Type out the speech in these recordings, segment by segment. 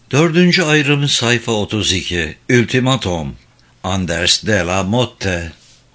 Dördüncü ayrım sayfa 32. Ultimatum. Anders de la Motte.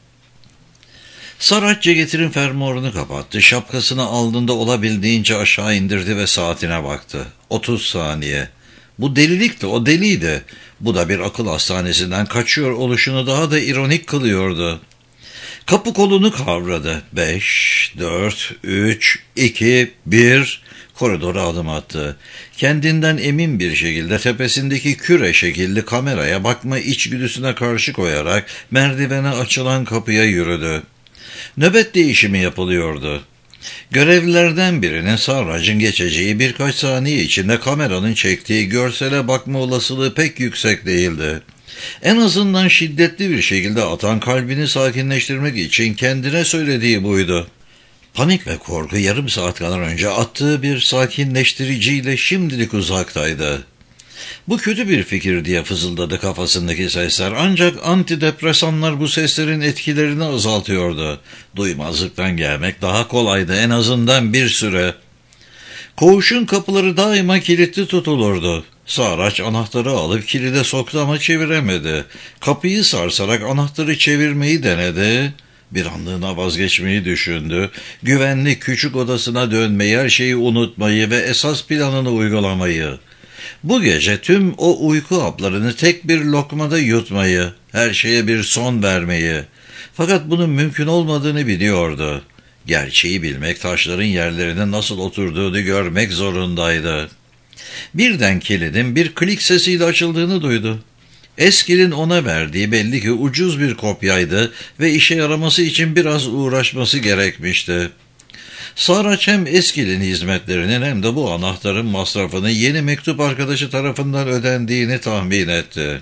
Saraç ceketin fermuarını kapattı. Şapkasını alnında olabildiğince aşağı indirdi ve saatine baktı. 30 saniye. Bu delilikti, o deliydi. Bu da bir akıl hastanesinden kaçıyor oluşunu daha da ironik kılıyordu. Kapı kolunu kavradı. 5, 4, 3, 2, 1... Koridora adım attı. Kendinden emin bir şekilde tepesindeki küre şekilli kameraya bakma içgüdüsüne karşı koyarak merdivene açılan kapıya yürüdü. Nöbet değişimi yapılıyordu. Görevlilerden birinin Sarrac'ın geçeceği birkaç saniye içinde kameranın çektiği görsele bakma olasılığı pek yüksek değildi. En azından şiddetli bir şekilde atan kalbini sakinleştirmek için kendine söylediği buydu. Panik ve korku yarım saat kadar önce attığı bir sakinleştiriciyle şimdilik uzaktaydı. Bu kötü bir fikir diye fızıldadı kafasındaki sesler, ancak antidepresanlar bu seslerin etkilerini azaltıyordu. Duymazlıktan gelmek daha kolaydı, en azından bir süre. Koğuşun kapıları daima kilitli tutulurdu. Saraç anahtarı alıp kilide soktu ama çeviremedi. Kapıyı sarsarak anahtarı çevirmeyi denedi. Bir anlığına vazgeçmeyi düşündü. Güvenli küçük odasına dönmeyi, her şeyi unutmayı ve esas planını uygulamayı. Bu gece tüm o uyku haplarını tek bir lokmada yutmayı, her şeye bir son vermeyi. Fakat bunun mümkün olmadığını biliyordu. Gerçeği bilmek, taşların yerlerine nasıl oturduğunu görmek zorundaydı. Birden kilidin bir klik sesiyle açıldığını duydu. Eskil'in ona verdiği belli ki ucuz bir kopyaydı ve işe yaraması için biraz uğraşması gerekmişti. Saraç hem Eskil'in hizmetlerinin hem de bu anahtarın masrafını yeni mektup arkadaşı tarafından ödendiğini tahmin etti.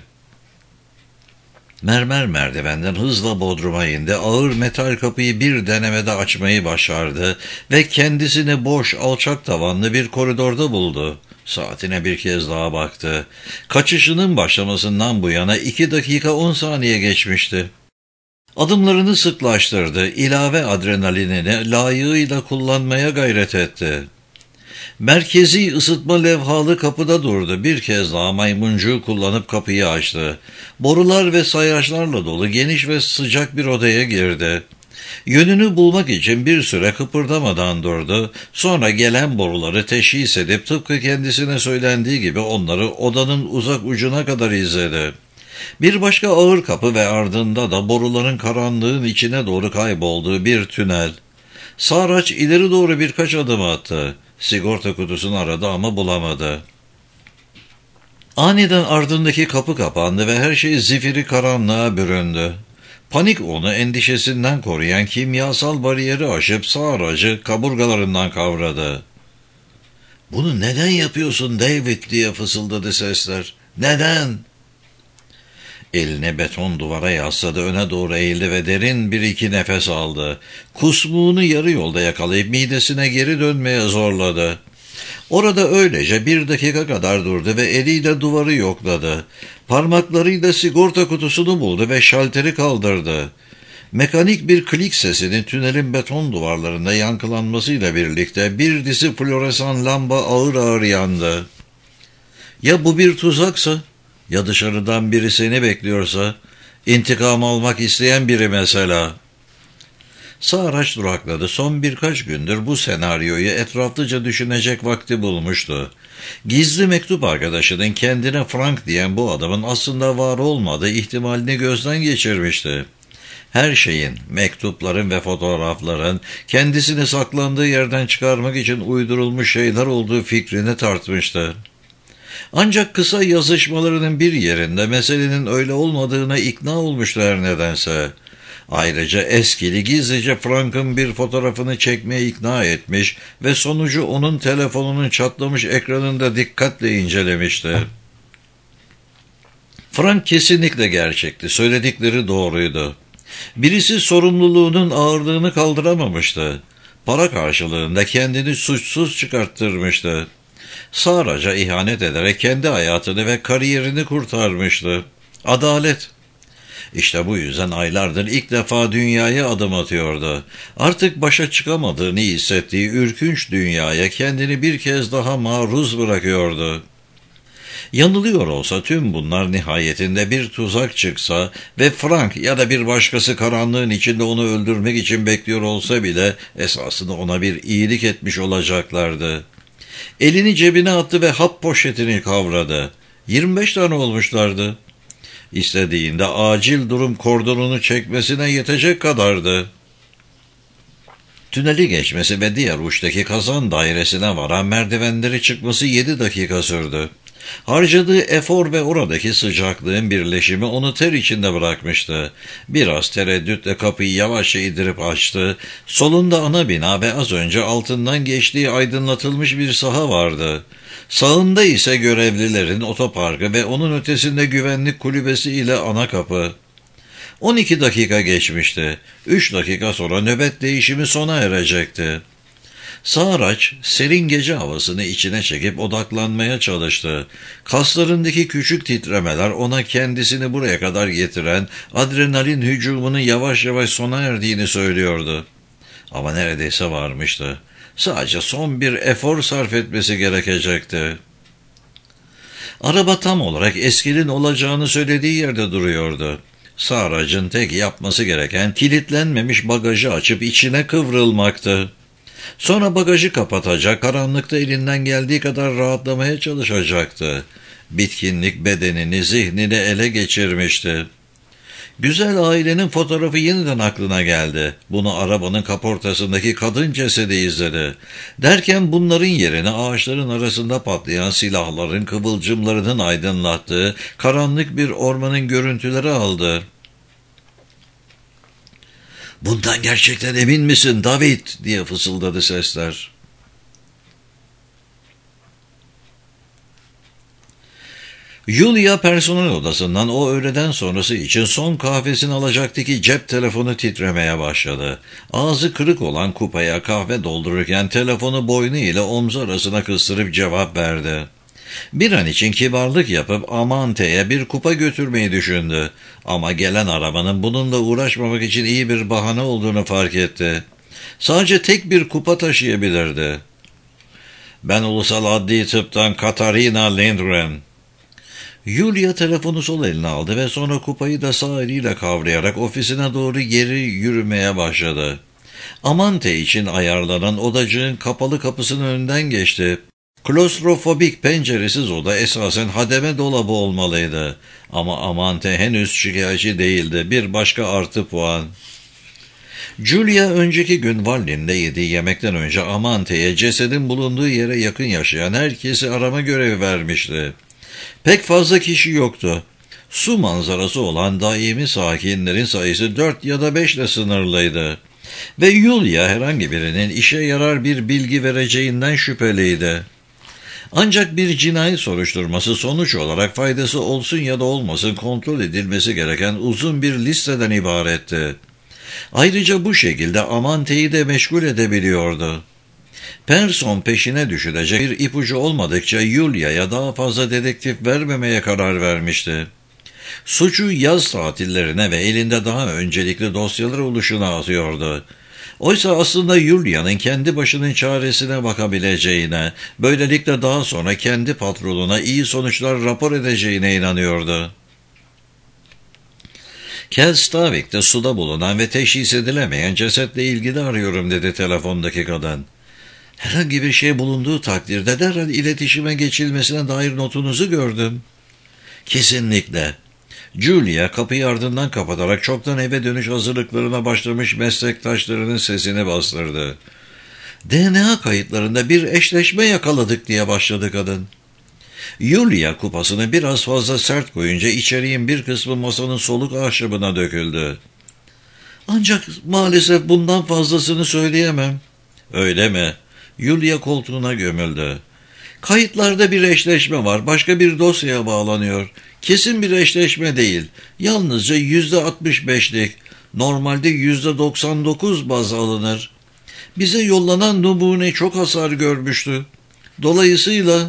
Mermer merdivenden hızla bodruma indi, ağır metal kapıyı bir denemede açmayı başardı ve kendisini boş, alçak tavanlı bir koridorda buldu. Saatine bir kez daha baktı. Kaçışının başlamasından bu yana 2 dakika 10 saniye geçmişti. Adımlarını sıklaştırdı, ilave adrenalinini layığıyla kullanmaya gayret etti. Merkezi ısıtma levhalı kapıda durdu. Bir kez daha maymuncuğu kullanıp kapıyı açtı. Borular ve sayaçlarla dolu geniş ve sıcak bir odaya girdi. Yönünü bulmak için bir süre kıpırdamadan durdu. Sonra gelen boruları teşhis edip tıpkı kendisine söylendiği gibi onları odanın uzak ucuna kadar izledi. Bir başka ağır kapı ve ardında da boruların karanlığın içine doğru kaybolduğu bir tünel. Saraç ileri doğru birkaç adım attı. Sigorta kutusunu aradı ama bulamadı. Aniden ardındaki kapı kapandı ve her şey zifiri karanlığa büründü. Panik onu endişesinden koruyan kimyasal bariyeri aşıp Sarac'ı kaburgalarından kavradı. "Bunu neden yapıyorsun David?" diye fısıldadı sesler. "Neden?" Elini beton duvara yasladı, öne doğru eğildi ve derin bir iki nefes aldı. Kusmuğunu yarı yolda yakalayıp midesine geri dönmeye zorladı. Orada öylece 1 dakika kadar durdu ve eliyle duvarı yokladı. Parmaklarıyla sigorta kutusunu buldu ve şalteri kaldırdı. Mekanik bir klik sesinin tünelin beton duvarlarında yankılanmasıyla birlikte bir dizi floresan lamba ağır ağır yandı. Ya bu bir tuzaksa? Ya dışarıdan biri seni bekliyorsa? İntikam almak isteyen biri mesela. Saraç durakladı. Son birkaç gündür bu senaryoyu etraflıca düşünecek vakti bulmuştu. Gizli mektup arkadaşının kendine Frank diyen bu adamın aslında var olmadığı ihtimalini gözden geçirmişti. Her şeyin, mektupların ve fotoğrafların kendisini saklandığı yerden çıkarmak için uydurulmuş şeyler olduğu fikrini tartmıştı. Ancak kısa yazışmalarının bir yerinde meselenin öyle olmadığına ikna olmuştu her nedense. Ayrıca Eskili gizlice Frank'ın bir fotoğrafını çekmeye ikna etmiş ve sonucu onun telefonunun çatlamış ekranında dikkatle incelemişti. Frank kesinlikle gerçekti, söyledikleri doğruydu. Birisi sorumluluğunun ağırlığını kaldıramamıştı. Para karşılığında kendini suçsuz çıkarttırmıştı. Sarac'a ihanet ederek kendi hayatını ve kariyerini kurtarmıştı. Adalet. İşte bu yüzden aylardır ilk defa dünyaya adım atıyordu. Artık başa çıkamadığını hissettiği ürkünç dünyaya kendini bir kez daha maruz bırakıyordu. Yanılıyor olsa tüm bunlar nihayetinde bir tuzak çıksa ve Frank ya da bir başkası karanlığın içinde onu öldürmek için bekliyor olsa bile esasında ona bir iyilik etmiş olacaklardı. Elini cebine attı ve hap poşetini kavradı. 25 tane olmuşlardı. İstediğinde acil durum kordonunu çekmesine yetecek kadardı. Tüneli geçmesi ve diğer uçtaki kazan dairesine varan merdivenleri çıkması 7 dakika sürdü. Harcadığı efor ve oradaki sıcaklığın birleşimi onu ter içinde bırakmıştı. Biraz tereddütle kapıyı yavaşça indirip açtı. Solunda ana bina ve az önce altından geçtiği aydınlatılmış bir saha vardı. Sağında ise görevlilerin otoparkı ve onun ötesinde güvenlik kulübesi ile ana kapı. 12 dakika geçmişti. 3 dakika sonra nöbet değişimi sona erecekti. Sağraç, serin gece havasını içine çekip odaklanmaya çalıştı. Kaslarındaki küçük titremeler ona kendisini buraya kadar getiren adrenalin hücumunun yavaş yavaş sona erdiğini söylüyordu. Ama neredeyse varmıştı. Sadece son bir efor sarf etmesi gerekecekti. Araba tam olarak eskinin olacağını söylediği yerde duruyordu. Sağracın tek yapması gereken kilitlenmemiş bagajı açıp içine kıvrılmaktı. Sonra bagajı kapatacak, karanlıkta elinden geldiği kadar rahatlamaya çalışacaktı. Bitkinlik bedenini, zihnini ele geçirmişti. Güzel ailenin fotoğrafı yeniden aklına geldi. Bunu arabanın kaportasındaki kadın cesedi izledi. Derken bunların yerine ağaçların arasında patlayan silahların kıvılcımlarının aydınlattığı karanlık bir ormanın görüntüleri aldı. "Bundan gerçekten emin misin David?" diye fısıldadı sesler. Julia personel odasından o öğleden sonrası için son kahvesini alacaktı ki cep telefonu titremeye başladı. Ağzı kırık olan kupaya kahve doldururken telefonu boynu ile omzu arasına kıstırıp cevap verdi. Bir an için kibarlık yapıp Amante'ye bir kupa götürmeyi düşündü. Ama gelen arabanın bununla uğraşmamak için iyi bir bahane olduğunu fark etti. Sadece tek bir kupa taşıyabilirdi. "Ben Ulusal Adli Tıp'tan Katarina Lindgren." Julia telefonu sol eline aldı ve sonra kupayı da sağ eliyle kavrayarak ofisine doğru geri yürümeye başladı. Amante için ayarlanan odacığın kapalı kapısının önünden geçti. Klostrofobik penceresiz oda esasen hademe dolabı olmalıydı. Ama Amante henüz şikayetçi değildi. Bir başka artı puan. Julia önceki gün Wallin'de yediği yemekten önce Amante'ye cesedin bulunduğu yere yakın yaşayan herkesi arama görevi vermişti. Pek fazla kişi yoktu. Su manzarası olan daimi sakinlerin sayısı 4 ya da 5 ile sınırlıydı. Ve Julia herhangi birinin işe yarar bir bilgi vereceğinden şüpheliydi. Ancak bir cinayet soruşturması sonuç olarak faydası olsun ya da olmasın kontrol edilmesi gereken uzun bir listeden ibaretti. Ayrıca bu şekilde Amante'yi de meşgul edebiliyordu. Person peşine düşülecek bir ipucu olmadıkça Julia'ya daha fazla dedektif vermemeye karar vermişti. Suçu yaz tatillerine ve elinde daha öncelikli dosyalar oluşuna atıyordu. Oysa aslında Julia'nın kendi başının çaresine bakabileceğine, böylelikle daha sonra kendi patronuna iyi sonuçlar rapor edeceğine inanıyordu. Kelstavik'te suda bulunan ve teşhis edilemeyen cesetle ilgili arıyorum dedi telefondaki kadın. Herhangi bir şey bulunduğu takdirde derhal iletişime geçilmesine dair notunuzu gördüm. Kesinlikle. Julia kapıyı ardından kapatarak çoktan eve dönüş hazırlıklarına başlamış meslektaşlarının sesini bastırdı. DNA kayıtlarında bir eşleşme yakaladık diye başladı kadın. Julia kupasını biraz fazla sert koyunca içeriğin bir kısmı masanın soluk ahşabına döküldü. Ancak maalesef bundan fazlasını söyleyemem. Öyle mi? Julia koltuğuna gömüldü. Kayıtlarda bir eşleşme var. Başka bir dosyaya bağlanıyor. Kesin bir eşleşme değil. Yalnızca %65'lik. Normalde %99 baz alınır. Bize yollanan numune çok hasar görmüştü. Dolayısıyla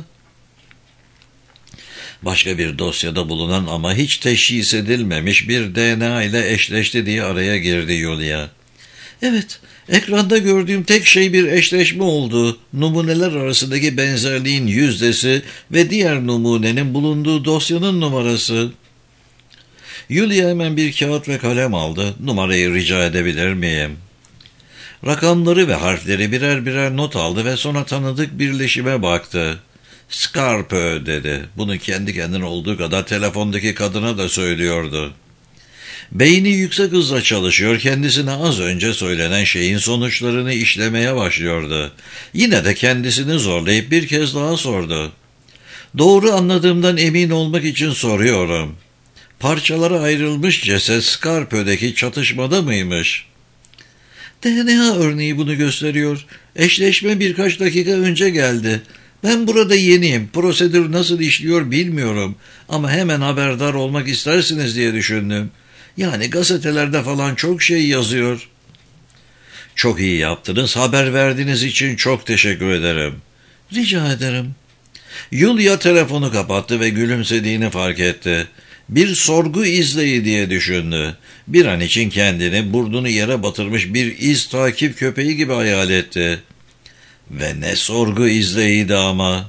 başka bir dosyada bulunan ama hiç teşhis edilmemiş bir DNA ile eşleşti diye araya girdi Julia. Evet, ekranda gördüğüm tek şey bir eşleşme oldu. Numuneler arasındaki benzerliğin yüzdesi ve diğer numunenin bulunduğu dosyanın numarası. Yulia hemen bir kağıt ve kalem aldı. Numarayı rica edebilir miyim? Rakamları ve harfleri birer birer not aldı ve sonra tanıdık birleşime baktı. Scarpe dedi. Bunu kendi kendine olduğu kadar telefondaki kadına da söylüyordu. Beyni yüksek hızla çalışıyor, kendisine az önce söylenen şeyin sonuçlarını işlemeye başlıyordu. Yine de kendisini zorlayıp bir kez daha sordu. Doğru anladığımdan emin olmak için soruyorum. Parçalara ayrılmış ceset Scarpe'deki çatışmada mıymış? DNA örneği bunu gösteriyor. Eşleşme birkaç dakika önce geldi. Ben burada yeniyim. Prosedür nasıl işliyor bilmiyorum. Ama hemen haberdar olmak istersiniz diye düşündüm. Yani gazetelerde falan çok şey yazıyor. Çok iyi yaptınız. Haber verdiğiniz için çok teşekkür ederim. Rica ederim. Yulia telefonu kapattı ve gülümsediğini fark etti. Bir sorgu izleyi diye düşündü. Bir an için kendini burnunu yere batırmış bir iz takip köpeği gibi hayal etti. Ve ne sorgu izleyiydi ama.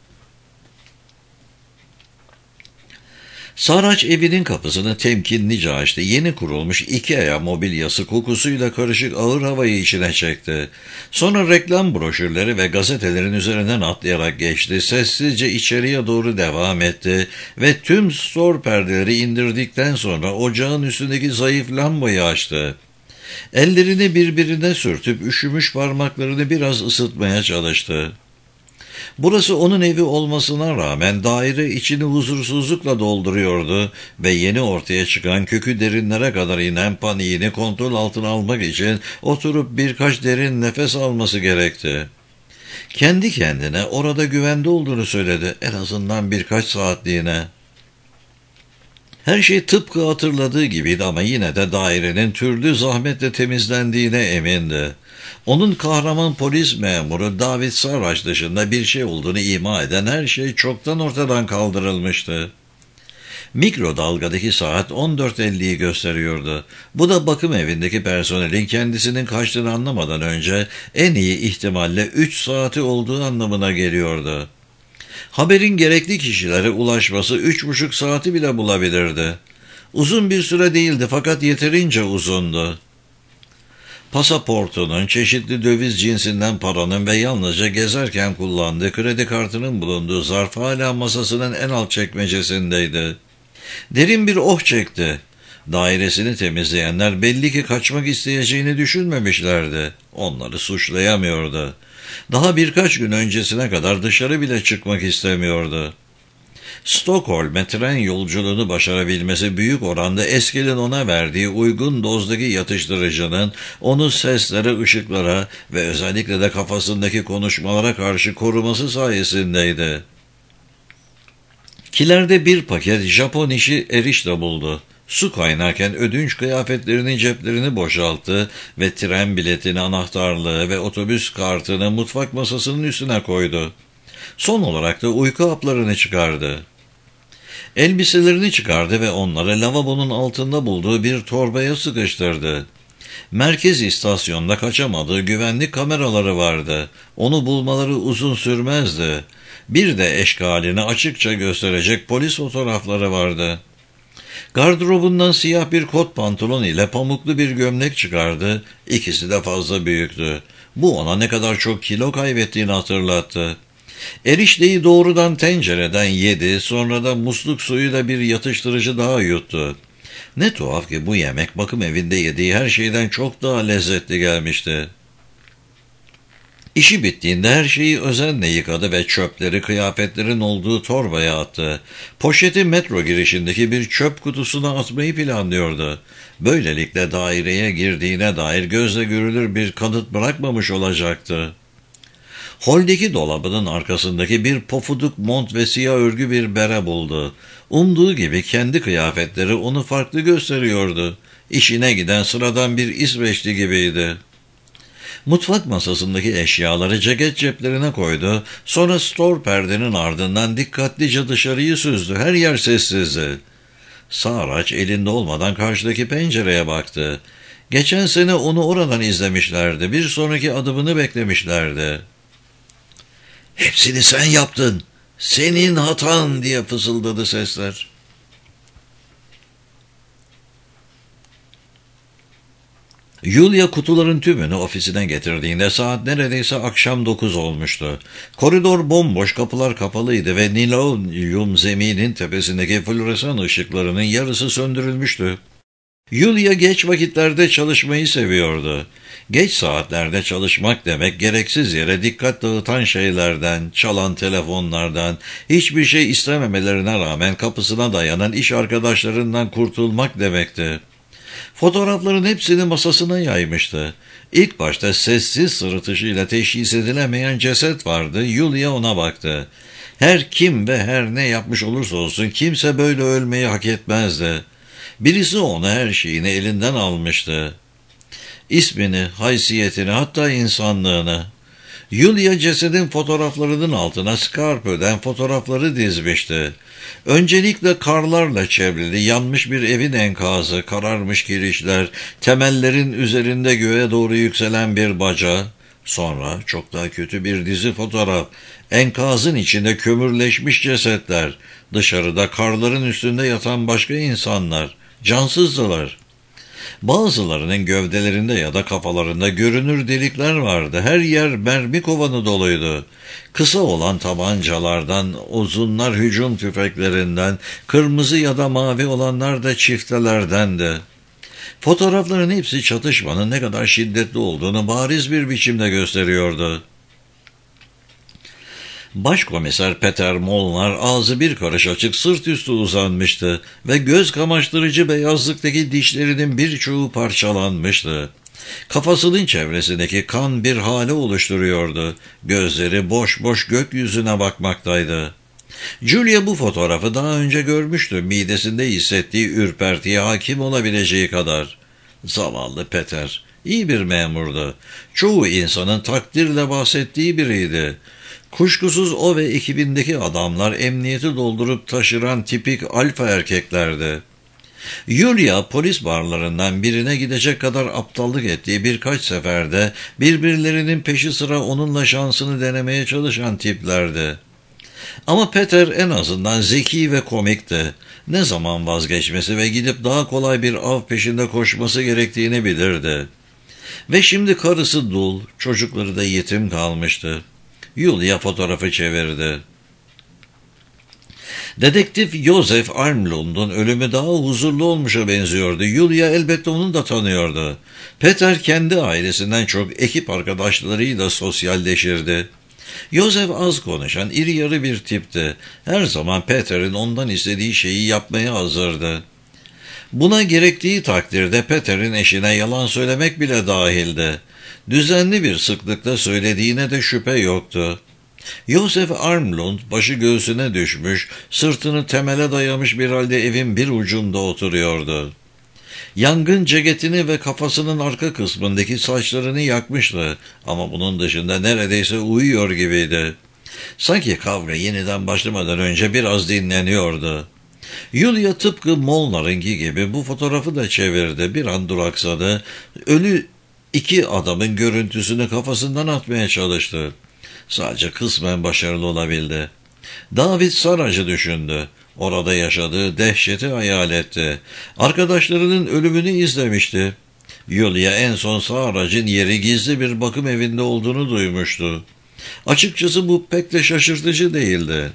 Saraç evinin kapısını temkinlice açtı. Yeni kurulmuş IKEA mobilyası kokusuyla karışık ağır havayı içine çekti. Sonra reklam broşürleri ve gazetelerin üzerinden atlayarak geçti. Sessizce içeriye doğru devam etti ve tüm store perdeleri indirdikten sonra ocağın üstündeki zayıf lambayı açtı. Ellerini birbirine sürtüp üşümüş parmaklarını biraz ısıtmaya çalıştı. Burası onun evi olmasına rağmen daire içini huzursuzlukla dolduruyordu ve yeni ortaya çıkan kökü derinlere kadar inen paniğini kontrol altına almak için oturup birkaç derin nefes alması gerekti. Kendi kendine orada güvende olduğunu söyledi, en azından birkaç saatliğine. Her şey tıpkı hatırladığı gibiydi ama yine de dairenin türlü zahmetle temizlendiğine emindi. Onun kahraman polis memuru David Sarraç dışında bir şey olduğunu ima eden her şey çoktan ortadan kaldırılmıştı. Mikrodalgadaki saat 14.50'yi gösteriyordu. Bu da bakım evindeki personelin kendisinin kaçtığını anlamadan önce en iyi ihtimalle 3 saati olduğu anlamına geliyordu. Haberin gerekli kişilere ulaşması 3,5 saati bile bulabilirdi. Uzun bir süre değildi fakat yeterince uzundu. Pasaportunun, çeşitli döviz cinsinden paranın ve yalnızca gezerken kullandığı kredi kartının bulunduğu zarf hala masasının en alt çekmecesindeydi. Derin bir oh çekti. Dairesini temizleyenler belli ki kaçmak isteyeceğini düşünmemişlerdi. Onları suçlayamıyordu. Daha birkaç gün öncesine kadar dışarı bile çıkmak istemiyordu. Stockholm'e tren yolculuğunu başarabilmesi büyük oranda Eskil'in ona verdiği uygun dozdaki yatıştırıcının onu seslere, ışıklara ve özellikle de kafasındaki konuşmalara karşı koruması sayesindeydi. Kilerde bir paket Japon işi erişte buldu. Su kaynarken ödünç kıyafetlerinin ceplerini boşalttı ve tren biletini, anahtarlığı ve otobüs kartını mutfak masasının üstüne koydu. Son olarak da uyku haplarını çıkardı. Elbiselerini çıkardı ve onları lavabonun altında bulduğu bir torbaya sıkıştırdı. Merkez istasyonda kaçamadığı güvenlik kameraları vardı. Onu bulmaları uzun sürmezdi. Bir de eşkalini açıkça gösterecek polis fotoğrafları vardı. Gardırobundan siyah bir kot pantolon ile pamuklu bir gömlek çıkardı. İkisi de fazla büyüktü. Bu ona ne kadar çok kilo kaybettiğini hatırlattı. Erişteyi doğrudan tencereden yedi, sonra da musluk suyuyla bir yatıştırıcı daha yuttu. Ne tuhaf ki bu yemek bakım evinde yediği her şeyden çok daha lezzetli gelmişti. İşi bittiğinde her şeyi özenle yıkadı ve çöpleri kıyafetlerin olduğu torbaya attı. Poşeti metro girişindeki bir çöp kutusuna atmayı planlıyordu. Böylelikle daireye girdiğine dair gözle görülür bir kanıt bırakmamış olacaktı. Holdeki dolabının arkasındaki bir pofuduk mont ve siyah örgü bir bere buldu. Umduğu gibi kendi kıyafetleri onu farklı gösteriyordu. İşine giden sıradan bir İsveçli gibiydi. Mutfak masasındaki eşyaları ceket ceplerine koydu. Sonra store perdenin ardından dikkatlice dışarıyı süzdü. Her yer sessizdi. Sağ araç elinde olmadan karşıdaki pencereye baktı. Geçen sene onu oradan izlemişlerdi. Bir sonraki adımını beklemişlerdi. "Hepsini sen yaptın. Senin hatan," diye fısıldadı sesler. Yulia kutuların tümünü ofisine getirdiğinde saat neredeyse akşam 9 olmuştu. Koridor bomboş, kapılar kapalıydı ve niloyum zeminin tepesindeki floresan ışıklarının yarısı söndürülmüştü. Yulia geç vakitlerde çalışmayı seviyordu. Geç saatlerde çalışmak demek, gereksiz yere dikkat dağıtan şeylerden, çalan telefonlardan, hiçbir şey istememelerine rağmen kapısına dayanan iş arkadaşlarından kurtulmak demekti. Fotoğrafların hepsini masasına yaymıştı. İlk başta sessiz sırıtışıyla teşhis edilemeyen ceset vardı. Yulia ona baktı. Her kim ve her ne yapmış olursa olsun kimse böyle ölmeyi hak etmezdi. Birisi ona her şeyini elinden almıştı. İsmini, haysiyetini, hatta insanlığını. Yulia cesedin fotoğraflarının altına Scarpö'den fotoğrafları dizmişti. Öncelikle karlarla çevrili yanmış bir evin enkazı, kararmış kirişler, temellerin üzerinde göğe doğru yükselen bir baca. Sonra çok daha kötü bir dizi fotoğraf. Enkazın içinde kömürleşmiş cesetler. Dışarıda karların üstünde yatan başka insanlar. Cansızdılar. Bazılarının gövdelerinde ya da kafalarında görünür delikler vardı. Her yer mermi kovanı doluydu. Kısa olan tabancalardan, uzunlar hücum tüfeklerinden, kırmızı ya da mavi olanlar da çiftelerdendi. Fotoğrafların hepsi çatışmanın ne kadar şiddetli olduğunu bariz bir biçimde gösteriyordu. Başkomiser Peter Molnar ağzı bir karış açık sırt üstü uzanmıştı ve göz kamaştırıcı beyazlıktaki dişlerinin birçoğu parçalanmıştı. Kafasının çevresindeki kan bir hale oluşturuyordu. Gözleri boş boş gökyüzüne bakmaktaydı. Julia bu fotoğrafı daha önce görmüştü. Midesinde hissettiği ürpertiye hakim olabileceği kadar. Zavallı Peter, iyi bir memurdu. Çoğu insanın takdirle bahsettiği biriydi. Kuşkusuz o ve ekibindeki adamlar emniyeti doldurup taşıran tipik alfa erkeklerdi. Yulia polis barlarından birine gidecek kadar aptallık ettiği birkaç seferde birbirlerinin peşi sıra onunla şansını denemeye çalışan tiplerdi. Ama Peter en azından zeki ve komikti. Ne zaman vazgeçmesi ve gidip daha kolay bir av peşinde koşması gerektiğini bilirdi. Ve şimdi karısı dul, çocukları da yetim kalmıştı. Yulia fotoğrafı çevirdi. Dedektif Joseph Armlund'un ölümü daha huzurlu olmuşa benziyordu. Yulia elbette onu da tanıyordu. Peter kendi ailesinden çok ekip arkadaşlarıyla sosyalleşirdi. Joseph az konuşan, iri yarı bir tipti. Her zaman Peter'in ondan istediği şeyi yapmaya hazırdı. Buna gerektiği takdirde Peter'in eşine yalan söylemek bile dahildi. Düzenli bir sıklıkla söylediğine de şüphe yoktu. Joseph Armlund başı göğsüne düşmüş, sırtını temele dayamış bir halde evin bir ucunda oturuyordu. Yangın ceketini ve kafasının arka kısmındaki saçlarını yakmıştı ama bunun dışında neredeyse uyuyor gibiydi. Sanki kavga yeniden başlamadan önce biraz dinleniyordu. Yulia tıpkı Molnar'ınki gibi bu fotoğrafı da çevirdi. Bir an duraksadı. Ölü iki adamın görüntüsünü kafasından atmaya çalıştı. Sadece kısmen başarılı olabildi. David Sarac'ı düşündü. Orada yaşadığı dehşeti hayal etti. Arkadaşlarının ölümünü izlemişti. Yulia en son Sarac'ın yeri gizli bir bakım evinde olduğunu duymuştu. Açıkçası bu pek de şaşırtıcı değildi.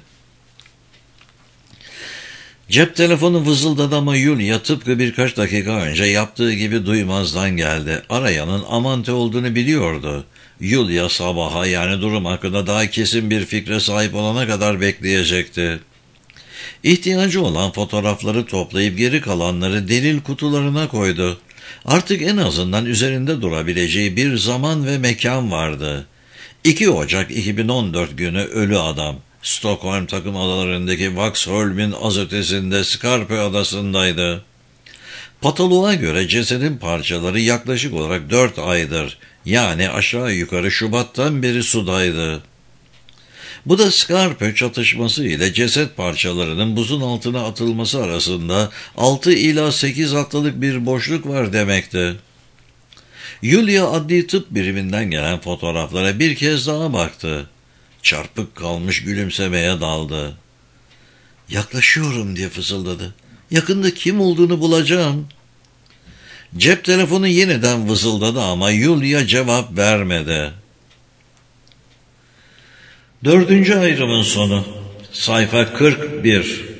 Cep telefonu vızıldadı ama Yulia tıpkı birkaç dakika önce yaptığı gibi duymazdan geldi. Arayanın Amante olduğunu biliyordu. Yulia sabaha, yani durum hakkında daha kesin bir fikre sahip olana kadar bekleyecekti. İhtiyacı olan fotoğrafları toplayıp geri kalanları delil kutularına koydu. Artık en azından üzerinde durabileceği bir zaman ve mekan vardı. 2 Ocak 2014 günü ölü adam. Stockholm takım adalarındaki Vaxholm'ün az ötesinde Scarpe adasındaydı. Patoloğa göre cesedin parçaları yaklaşık olarak 4 aydır, yani aşağı yukarı Şubat'tan beri sudaydı. Bu da Scarpe çatışması ile ceset parçalarının buzun altına atılması arasında 6 ila 8 haftalık bir boşluk var demekti. Yulia adli tıp biriminden gelen fotoğraflara bir kez daha baktı. Çarpık kalmış gülümsemeye daldı. "Yaklaşıyorum," diye fısıldadı. "Yakında kim olduğunu bulacağım." Cep telefonu yeniden vızıldadı ama Yulia cevap vermedi. 4. ayrımın sonu. Sayfa 41.